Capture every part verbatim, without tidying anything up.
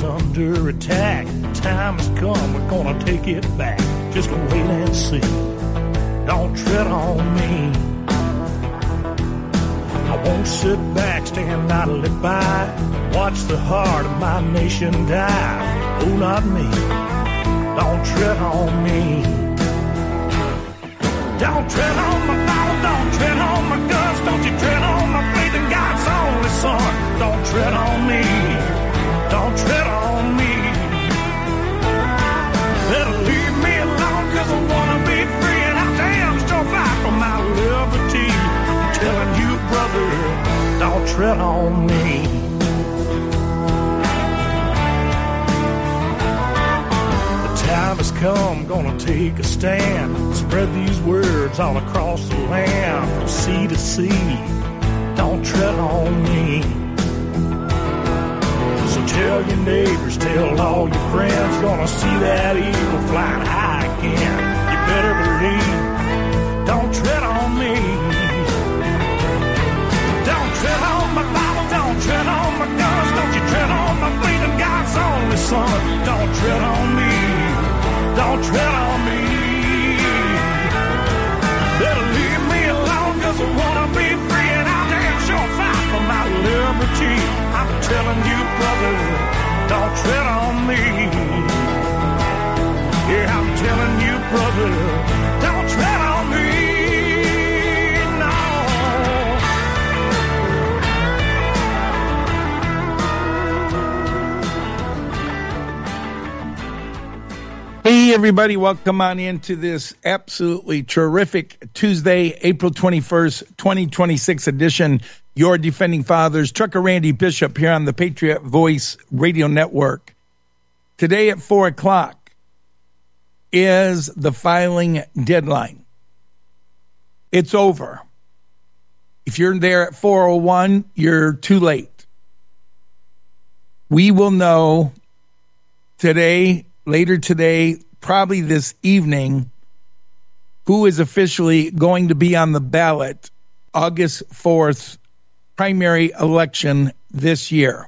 under attack. Time has come, we're gonna take it back. Just wait and see. Don't tread on me. I won't sit back, stand idly by, watch the heart of my nation die. Oh, not me. Don't tread on me. Don't tread on my Bible, don't tread on my guns, don't you tread on my faith in God's only Son. Don't tread on me, don't tread on me. Better leave me alone, cause I wanna be free, and I damn sure fight for my liberty. I'm telling you, brother, don't tread on me. Time has come, gonna take a stand. Spread these words all across the land, from sea to sea. Don't tread on me. So tell your neighbors, tell all your friends, gonna see that eagle flying high again. You better believe, don't tread on me. Don't tread on my Bible, don't tread on my guns, don't you tread on my faith in God's only Son. Don't tread on me. Don't tread on me. Better leave me alone, cause I wanna be free, and I'll damn sure fight for my liberty. I'm telling you, brother, don't tread on me. Yeah, I'm telling you, brother, don't tread on me. Hey, everybody, welcome on into this absolutely terrific Tuesday, April twenty-first, twenty twenty-six edition. Your Defending Fathers, Trucker Randy Bishop here on the Patriot Voice Radio Network. Today at four o'clock is the filing deadline. It's over. If you're there at four oh one, you're too late. We will know today, later today, probably this evening, who is officially going to be on the ballot August fourth primary election this year.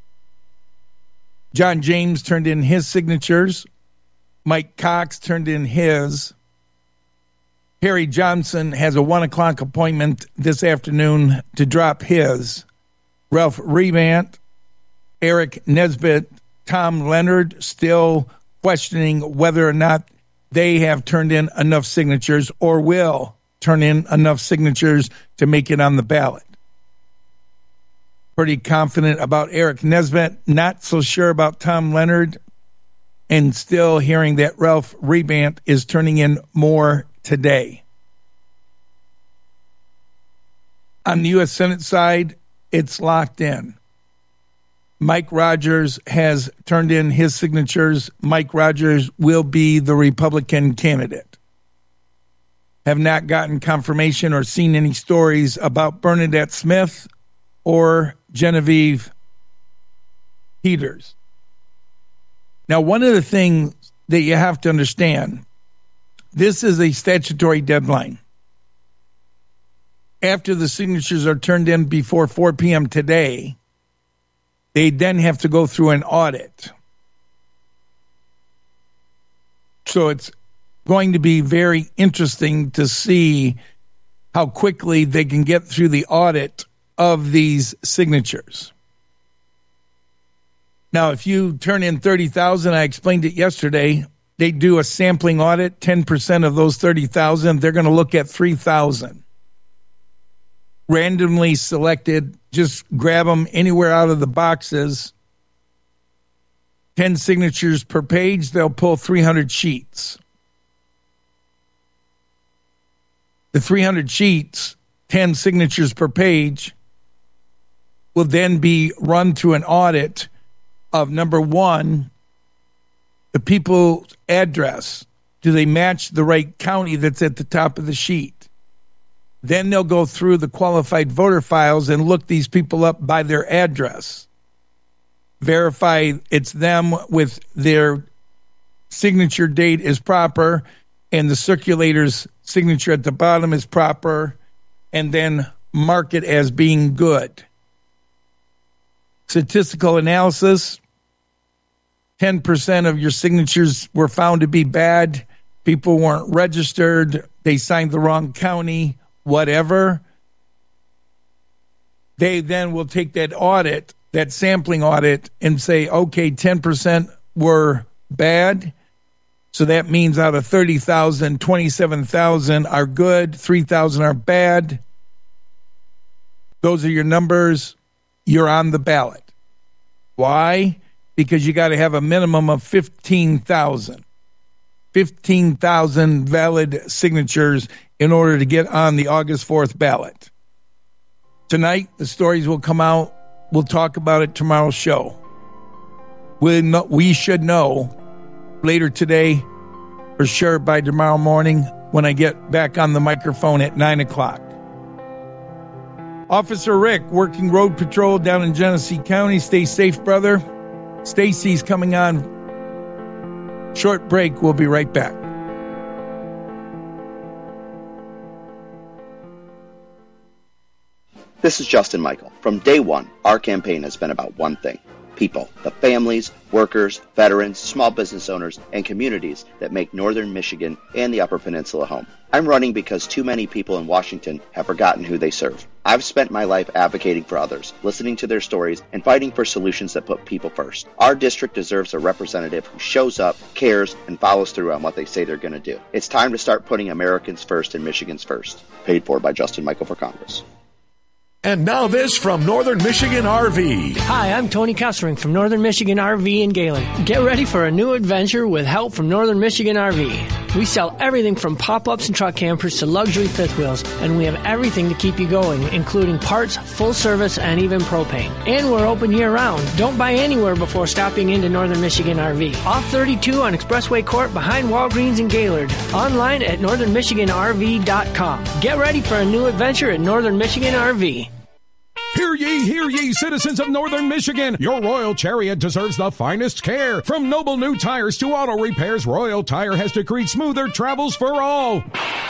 John James turned in his signatures. Mike Cox turned in his. Harry Johnson has a one o'clock appointment this afternoon to drop his. Ralph Rebant, Eric Nesbitt, Tom Leonard still questioning whether or not they have turned in enough signatures or will turn in enough signatures to make it on the ballot. Pretty confident about Eric Nesbitt, not so sure about Tom Leonard, and still hearing that Ralph Rebant is turning in more today. On the U S Senate side, it's locked in. Mike Rogers has turned in his signatures. Mike Rogers will be the Republican candidate. Have not gotten confirmation or seen any stories about Bernadette Smith or Genevieve Peters. Now, one of the things that you have to understand, this is a statutory deadline. After the signatures are turned in before four p.m. today, they then have to go through an audit. So it's going to be very interesting to see how quickly they can get through the audit of these signatures. Now, if you turn in thirty thousand, I explained it yesterday, they do a sampling audit, ten percent of those thirty thousand, they're going to look at three thousand. Randomly selected, just grab them anywhere out of the boxes. ten signatures per page, they'll pull three hundred sheets. The three hundred sheets, ten signatures per page, will then be run through an audit of, number one, the people's address. Do they match the right county that's at the top of the sheet? Then they'll go through the qualified voter files and look these people up by their address. Verify it's them with their signature date is proper and the circulator's signature at the bottom is proper, and then mark it as being good. Statistical analysis, ten percent of your signatures were found to be bad. People weren't registered. They signed the wrong county, whatever. They then will take that audit, that sampling audit, and say, okay, ten percent were bad. So that means out of thirty thousand, twenty-seven thousand are good, three thousand are bad. Those are your numbers. You're on the ballot. Why? Because you got to have a minimum of fifteen thousand. fifteen thousand valid signatures in order to get on the August fourth ballot. Tonight, the stories will come out. We'll talk about it tomorrow's show. We know, we should know later today, for sure by tomorrow morning when I get back on the microphone at nine o'clock. Officer Rick, working road patrol down in Genesee County. Stay safe, brother. Stacy's coming on. Short break. We'll be right back. This is Justin Michael. From day one, our campaign has been about one thing: people, the families, workers, veterans, small business owners, and communities that make Northern Michigan and the Upper Peninsula home. I'm running because too many people in Washington have forgotten who they serve. I've spent my life advocating for others, listening to their stories, and fighting for solutions that put people first. Our district deserves a representative who shows up, cares, and follows through on what they say they're going to do. It's time to start putting Americans first and Michigans first. Paid for by Justin Michael for Congress. And now this from Northern Michigan R V. Hi, I'm Tony Kessering from Northern Michigan R V in Gaylord. Get ready for a new adventure with help from Northern Michigan R V. We sell everything from pop-ups and truck campers to luxury fifth wheels, and we have everything to keep you going, including parts, full service, and even propane. And we're open year-round. Don't buy anywhere before stopping into Northern Michigan R V. Off thirty-two on Expressway Court behind Walgreens in Gaylord. Online at northern michigan r v dot com. Get ready for a new adventure at Northern Michigan R V. Hear ye, hear ye, citizens of Northern Michigan. Your Royal Chariot deserves the finest care. From noble new tires to auto repairs, Royal Tire has decreed smoother travels for all.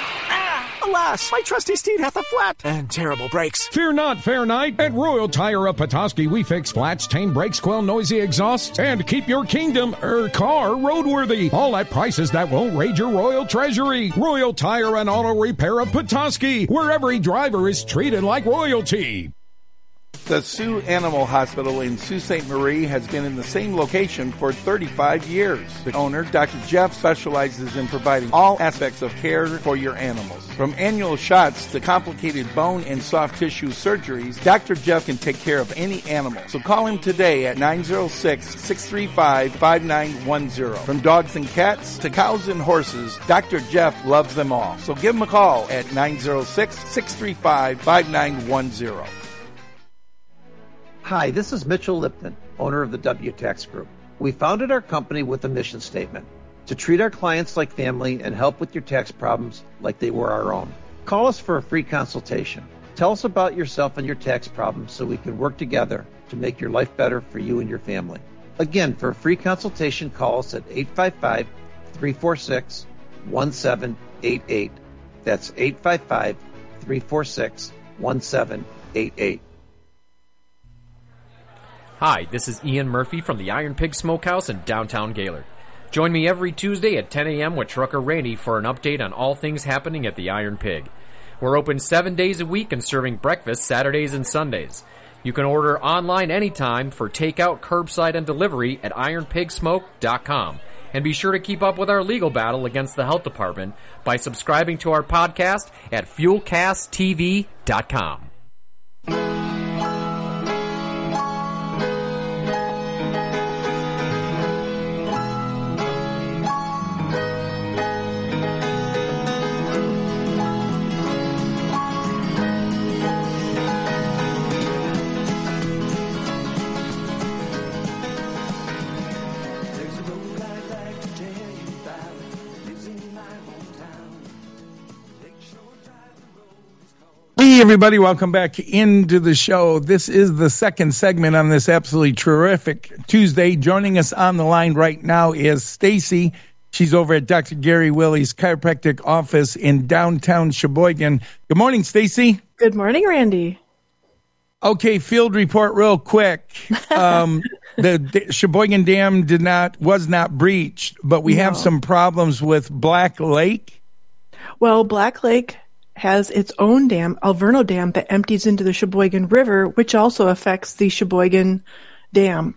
Ah, alas, my trusty steed hath a flat and terrible brakes. Fear not, fair knight. At Royal Tire of Petoskey, we fix flats, tame brakes, quell noisy exhausts, and keep your kingdom, er, car roadworthy. All at prices that won't raid your royal treasury. Royal Tire and Auto Repair of Petoskey, where every driver is treated like royalty. The Sioux Animal Hospital in Sault Ste. Marie has been in the same location for thirty-five years. The owner, Doctor Jeff, specializes in providing all aspects of care for your animals. From annual shots to complicated bone and soft tissue surgeries, Doctor Jeff can take care of any animal. So call him today at nine oh six, six three five, five nine one zero. From dogs and cats to cows and horses, Doctor Jeff loves them all. So give him a call at nine oh six, six three five, five nine one zero. Hi, this is Mitchell Lipton, owner of the W Tax Group. We founded our company with a mission statement: to treat our clients like family and help with your tax problems like they were our own. Call us for a free consultation. Tell us about yourself and your tax problems so we can work together to make your life better for you and your family. Again, for a free consultation, call us at eight five five, three four six, one seven eight eight. That's eight five five, three four six, one seven eight eight. Hi, this is Ian Murphy from the Iron Pig Smokehouse in downtown Gaylord. Join me every Tuesday at ten a.m. with Trucker Randy for an update on all things happening at the Iron Pig. We're open seven days a week and serving breakfast Saturdays and Sundays. You can order online anytime for takeout, curbside, and delivery at iron pig smoke dot com. And be sure to keep up with our legal battle against the health department by subscribing to our podcast at fuel cast t v dot com. Hey, everybody, welcome back into the show. This is the second segment on this absolutely terrific Tuesday. Joining us on the line right now is Stacy. She's over at Doctor Gary Willie's chiropractic office in downtown Sheboygan. Good morning, Stacy. Good morning, Randy. Okay, field report real quick. Um, the, the Sheboygan Dam did not was not breached, but we no. have some problems with Black Lake. Well, Black Lake has its own dam, Alverno Dam, that empties into the Sheboygan River, which also affects the Sheboygan Dam.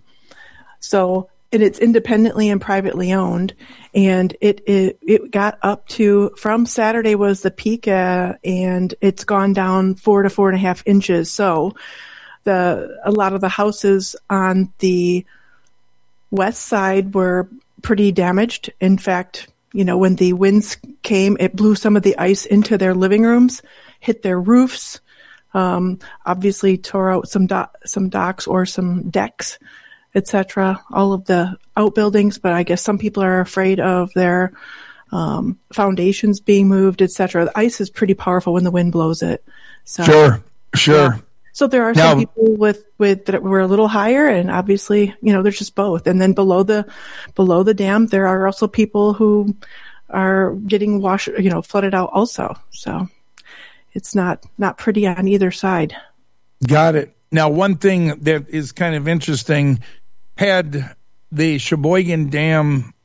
So, and it's independently and privately owned, and it it, it got up to, from Saturday was the peak, uh, and it's gone down four to four and a half inches. So, the a lot of the houses on the west side were pretty damaged. In fact, you know, when the winds came, it blew some of the ice into their living rooms, hit their roofs, um, obviously tore out some do- some docks or some decks, et cetera, all of the outbuildings. But I guess some people are afraid of their um, foundations being moved, et cetera. The ice is pretty powerful when the wind blows it. So, sure, sure. Yeah. So there are now, some people with, with that were a little higher, and obviously, you know, there's just both. And then below the below the dam, there are also people who are getting washed, you know, flooded out also. So it's not not pretty on either side. Got it. Now, one thing that is kind of interesting, had the Sheboygan Dam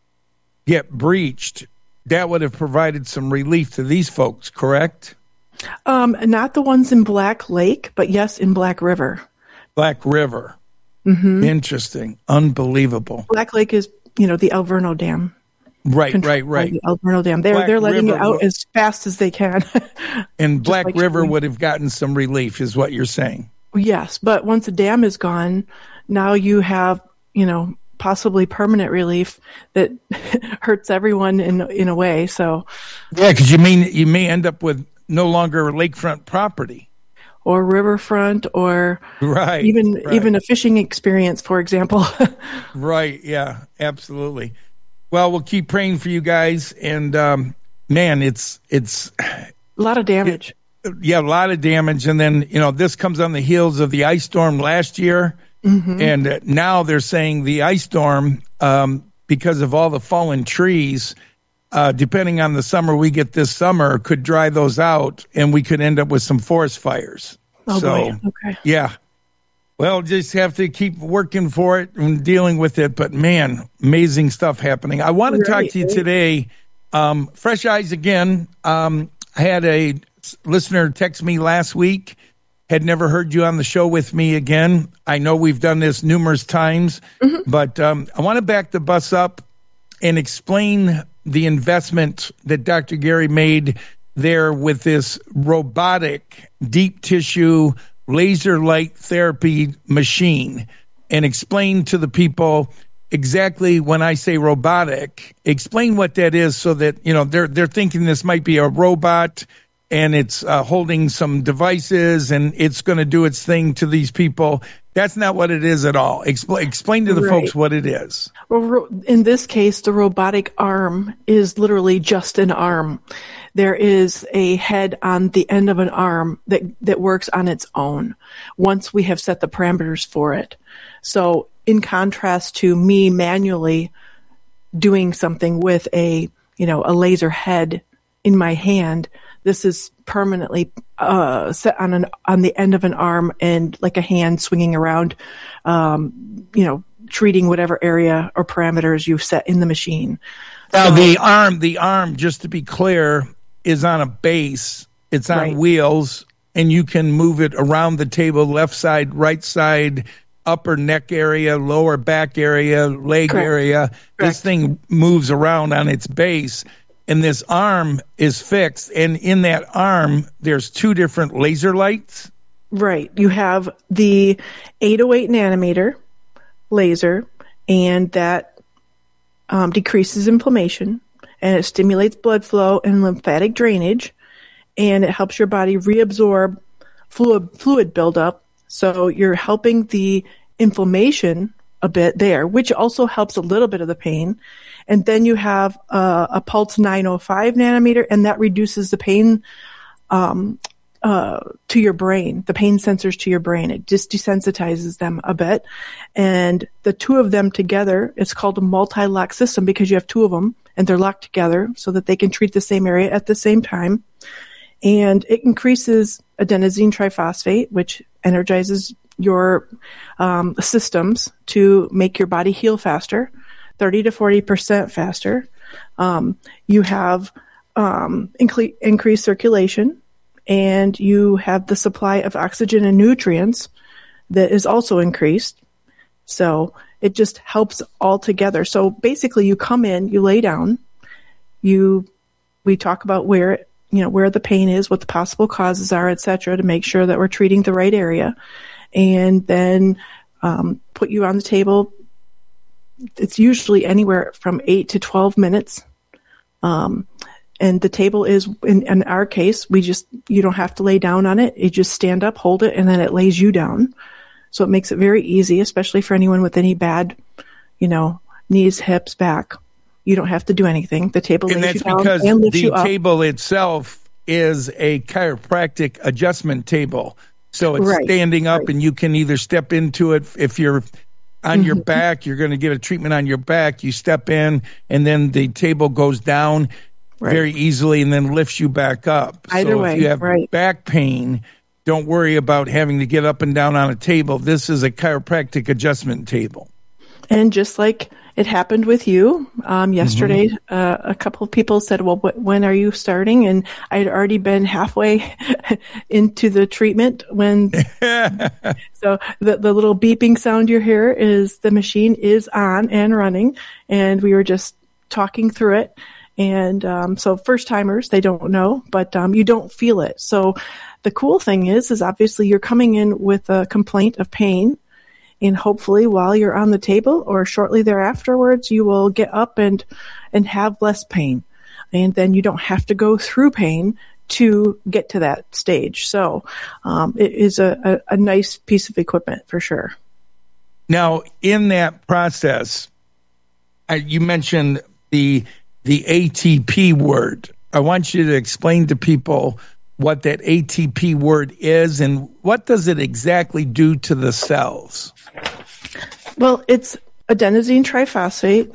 get breached, that would have provided some relief to these folks, correct? Um, not the ones in Black Lake, but yes, in Black River. Black River. Mm-hmm. Interesting. Unbelievable. Black Lake is, you know, the Alverno Dam. Right, right, right. The Alverno Dam. They're Black they're letting River it out will, as fast as they can. And Black like River Sheboygan. would have gotten some relief, is what you're saying. Yes, but once the dam is gone, now you have, you know, possibly permanent relief that hurts everyone in in a way. So yeah, because you mean you may end up with no longer lakefront property, or riverfront, or right, even right. even a fishing experience, for example. Right. Yeah. Absolutely. Well, we'll keep praying for you guys, and um, man, it's it's a lot of damage. It, yeah, a lot of damage, and then you know this comes on the heels of the ice storm last year, mm-hmm. and uh, now they're saying the ice storm, um, because of all the fallen trees. Uh, depending on the summer we get this summer, could dry those out, and we could end up with some forest fires. Oh, so, boy. Okay. Yeah. Well, just have to keep working for it and dealing with it. But, man, amazing stuff happening. I want to right, talk to you right. today. Um, Fresh Eyes again. Um, I had a listener text me last week, had never heard you on the show with me again. I know we've done this numerous times, mm-hmm. but um, I want to back the bus up and explain the investment that Doctor Gary made there with this robotic deep tissue laser light therapy machine, and explain to the people exactly when I say robotic, explain what that is, so that, you know, they're they're thinking this might be a robot and it's uh, holding some devices and it's going to do its thing to these people. That's not what it is at all. Expl- explain to the right. folks what it is. Well, in this case, the robotic arm is literally just an arm. There is a head on the end of an arm that, that works on its own once we have set the parameters for it. So in contrast to me manually doing something with a, you know, a laser head in my hand, this is permanently uh, set on an on the end of an arm and like a hand swinging around, um, you know, treating whatever area or parameters you've set in the machine. Now, so, the arm, the arm, just to be clear, is on a base. It's on right. wheels, and you can move it around the table, left side, right side, upper neck area, lower back area, leg Correct. area. Correct. This thing moves around on its base. And this arm is fixed, and in that arm, there's two different laser lights. Right. You have the eight oh eight nanometer laser, and that um, decreases inflammation, and it stimulates blood flow and lymphatic drainage, and it helps your body reabsorb fluid fluid buildup. So you're helping the inflammation a bit there, which also helps a little bit of the pain. And then you have uh, a Pulse nine oh five nanometer, and that reduces the pain um, uh, to your brain, the pain sensors to your brain. It just desensitizes them a bit. And the two of them together, it's called a multi-lock system because you have two of them, and they're locked together so that they can treat the same area at the same time. and it increases adenosine triphosphate, which energizes your um, systems to make your body heal faster, thirty to forty percent faster. Um, you have um, inc- increased circulation, and you have the supply of oxygen and nutrients that is also increased. So it just helps all together. So basically you come in, you lay down, you, we talk about where, you know, where the pain is, what the possible causes are, et cetera, to make sure that we're treating the right area. And then, um, put you on the table. It's usually anywhere from eight to twelve minutes. Um, and the table is, in, in our case, we just, you don't have to lay down on it. You just stand up, hold it, and then it lays you down. So it makes it very easy, especially for anyone with any bad, you know, knees, hips, back. You don't have to do anything. The table and lays you down because and lifts the you up. table itself is a chiropractic adjustment table. So it's Right, standing up, right. and you can either step into it. If you're on Mhm. your back, you're going to get a treatment on your back. You step in, and then the table goes down Right. very easily and then lifts you back up. Either so way, if you have right. back pain, don't worry about having to get up and down on a table. This is a chiropractic adjustment table. And just like it happened with you um, yesterday, uh, a couple of people said, well, wh- when are you starting? And I had already been halfway into the treatment when, so the, the little beeping sound you hear is the machine is on and running, and we were just talking through it. And um, so first timers, they don't know, but um, you don't feel it. So the cool thing is, is obviously you're coming in with a complaint of pain, and hopefully while you're on the table or shortly thereafterwards, you will get up and, and have less pain. And then you don't have to go through pain to get to that stage. So um, it is a, a, a nice piece of equipment for sure. Now, in that process, uh, you mentioned the the A T P word. I want you to explain to people what that A T P word is and what does it exactly do to the cells? Well, it's adenosine triphosphate,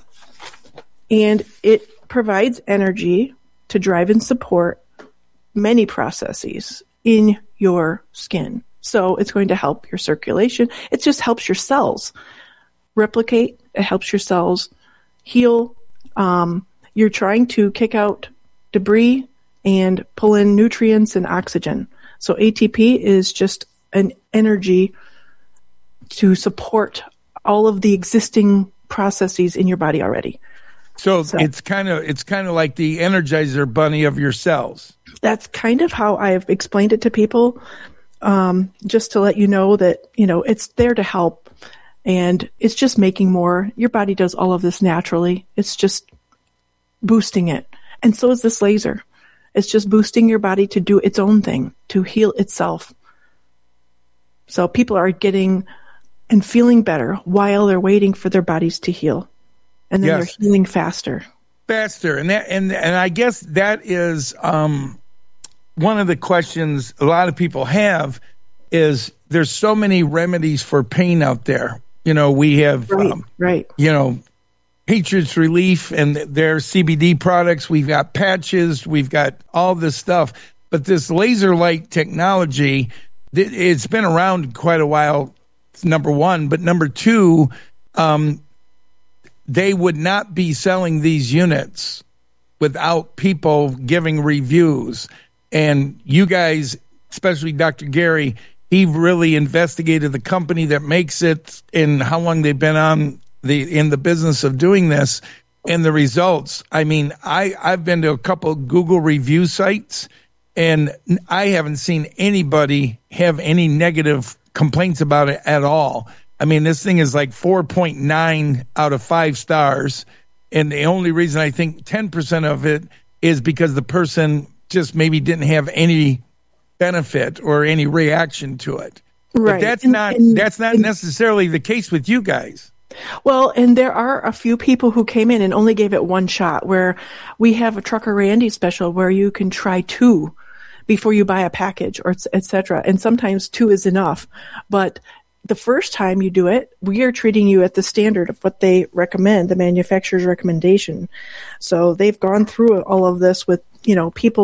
and it provides energy to drive and support many processes in your skin. So it's going to help your circulation. It just helps your cells replicate. It helps your cells heal. Um, you're trying to kick out debris and pull in nutrients and oxygen. So A T P is just an energy to support all of the existing processes in your body already. So, So- it's kind of it's kind of like the Energizer Bunny of your cells. That's kind of how I've explained it to people, um, just to let you know that, you know, it's there to help, and it's just making more. Your body does all of this naturally. It's just boosting it. And so is this laser. It's just boosting your body to do its own thing, to heal itself. So people are getting and feeling better while they're waiting for their bodies to heal. And then Yes. they're healing faster. Faster, and that and and I guess that is um, one of the questions a lot of people have is there's so many remedies for pain out there. You know, we have Right, um, right. you know, Patriots Relief and their C B D products. We've got patches. We've got all this stuff. But this laser light technology, th- it's been around quite a while, number one. But number two, um, they would not be selling these units without people giving reviews. And you guys, especially Doctor Gary, he really investigated the company that makes it and how long they've been on the in the business of doing this and the results. I mean, I, I've been to a couple Google review sites, and I haven't seen anybody have any negative complaints about it at all. I mean, this thing is like four point nine out of five stars. And the only reason I think ten percent of it is because the person just maybe didn't have any benefit or any reaction to it. Right. But that's And- not and- that's not and- necessarily the case with you guys. Well, and there are a few people who came in and only gave it one shot, where we have a Trucker Randy special where you can try two before you buy a package, or et cetera. And sometimes two is enough. But the first time you do it, we are treating you at the standard of what they recommend, the manufacturer's recommendation. So they've gone through all of this with, you know, people with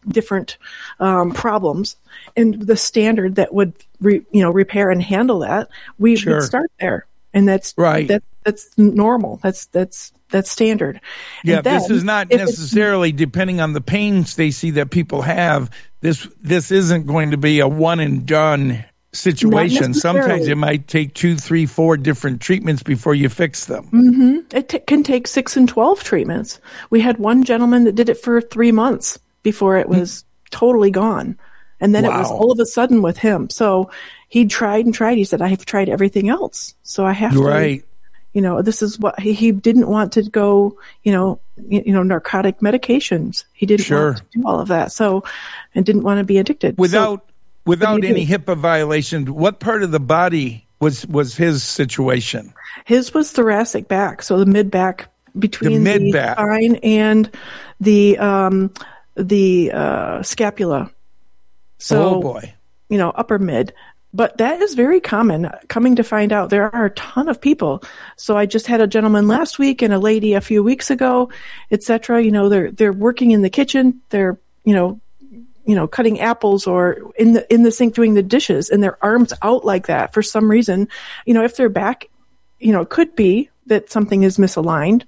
different um, problems, and the standard that would re, you know repair and handle that, we Sure. would start there, and that's Right. That, that's normal. That's that's that's standard. Yeah, And then, this is not if it's- necessarily depending on the pain, Stacy, that people have. This this isn't going to be a one and done situation. Sometimes necessarily. it might take two, three, four different treatments before you fix them. hmm It t- can take six and twelve treatments. We had one gentleman that did it for three months before it was totally gone, and then it was Wow. all of a sudden with him. So he tried and tried. He said, "I have tried everything else, so I have to." Right. You know, this is what he, he didn't want to go. You know, you, you know, narcotic medications. He didn't Sure. want to do all of that. So, and didn't want to be addicted. So- Without without do you any do? HIPAA violations, what part of the body was was his situation? His was thoracic back, so the mid back between the, mid-back. spine and the um, the uh, scapula. So, Oh boy. you know, upper mid. But that is very common. Coming to find out, there are a ton of people. So I just had a gentleman last week and a lady a few weeks ago, et cetera. You know, they're they're working in the kitchen. They're you know, you know, cutting apples or in the in the sink doing the dishes, and their arms out like that for some reason. You know, if they're back, you know, it could be that something is misaligned.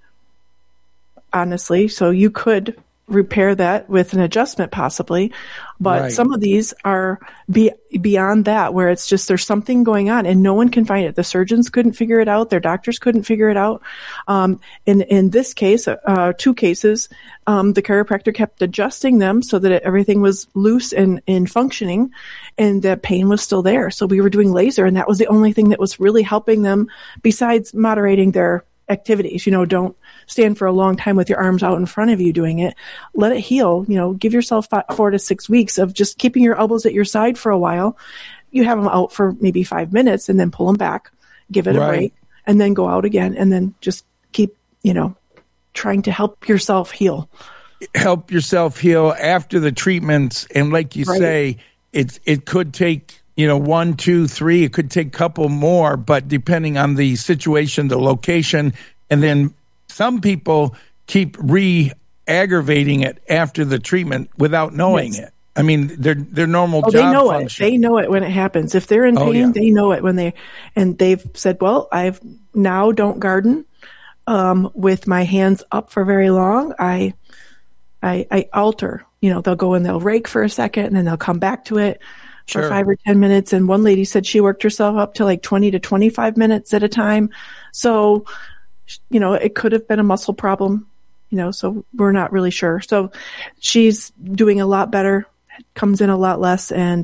Honestly, so you could repair that with an adjustment possibly, but Right. some of these are be, beyond that, where it's just there's something going on and no one can find it. The surgeons couldn't figure it out, their doctors couldn't figure it out. Um, in in this case, uh, two cases, um, the chiropractor kept adjusting them so that it, everything was loose and, and functioning, and the pain was still there. So we were doing laser, and that was the only thing that was really helping them, besides moderating their activities. You know, don't stand for a long time with your arms out in front of you doing it. Let it heal. You know, give yourself five, four to six weeks of just keeping your elbows at your side for a while. You have them out for maybe five minutes and then pull them back, give it Right. a break, and then go out again, and then just keep, you know, trying to help yourself heal. Help yourself heal after the treatments, and like you Right. say, it it could take you know one, two, three. It could take a couple more, but depending on the situation, the location, and then some people keep re-aggravating it after the treatment without knowing Yes. it. I mean, their their normal Oh, job they know function. it. They know it when it happens. If they're in Oh, pain, yeah. they know it when they, and they've said, well, I've now don't garden, um, with my hands up for very long. I, I, I alter, you know, they'll go and they'll rake for a second and then they'll come back to it Sure. for five or ten minutes. And one lady said she worked herself up to like twenty to twenty-five minutes at a time. So, you know, it could have been a muscle problem, you know, so we're not really sure. So she's doing a lot better, comes in a lot less, and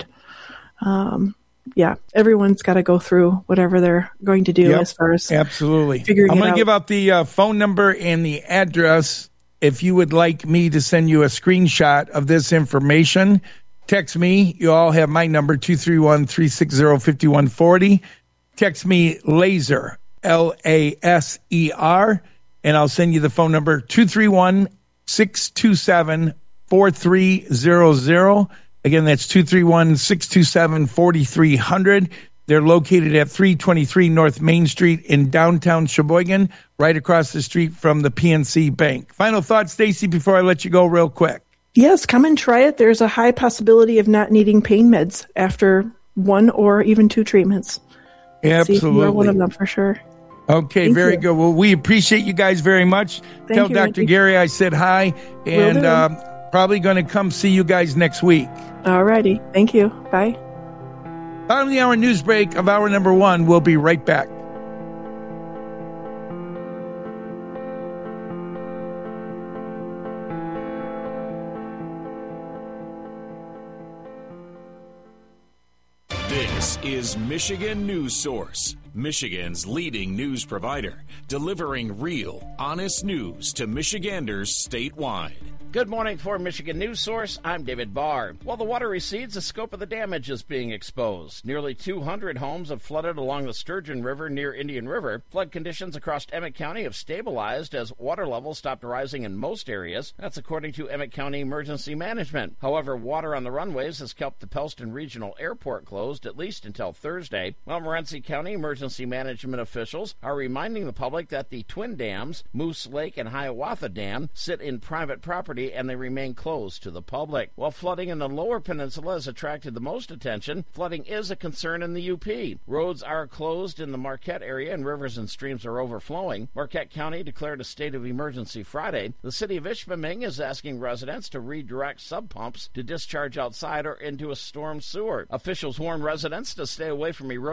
um, yeah, everyone's got to go through whatever they're going to do Yep. as far as Absolutely. figuring I'm it going out. to give out the uh, phone number and the address. If you would like me to send you a screenshot of this information, text me. You all have my number, two three one, three six zero, five one four zero. Text me LASER, L A S E R, and I'll send you the phone number, two three one, six two seven, four three zero zero. Again, that's two three one, six two seven, four three zero zero. They're located at three twenty-three North Main Street in downtown Sheboygan, right across the street from the P N C Bank. Final thoughts, Stacy, before I let you go real quick. Yes, come and try it. There's a high possibility of not needing pain meds after one or even two treatments. Absolutely. See, you're one of them for sure. Okay, Thank very you. good. Well, we appreciate you guys very much. Thank Tell you, Doctor Randy. Gary I said hi, and do. uh, probably going to come see you guys next week. All righty. Thank you. Bye. Bottom of the hour news break of hour number one. We'll be right back. This is Michigan News Source, Michigan's leading news provider, delivering real, honest news to Michiganders statewide. Good morning for Michigan News Source. I'm David Barr. While the water recedes, the scope of the damage is being exposed. Nearly two hundred homes have flooded along the Sturgeon River near Indian River. Flood conditions across Emmett County have stabilized as water levels stopped rising in most areas. That's according to Emmett County Emergency Management. However, water on the runways has kept the Pellston Regional Airport closed at least until Thursday. While Morenci County Emergency emergency management officials are reminding the public that the twin dams, Moose Lake and Hiawatha Dam, sit in private property and they remain closed to the public. While flooding in the lower peninsula has attracted the most attention, flooding is a concern in the U P. Roads are closed in the Marquette area and rivers and streams are overflowing. Marquette County declared a state of emergency Friday. The city of Ishpeming is asking residents to redirect sub pumps to discharge outside or into a storm sewer. Officials warn residents to stay away from erosion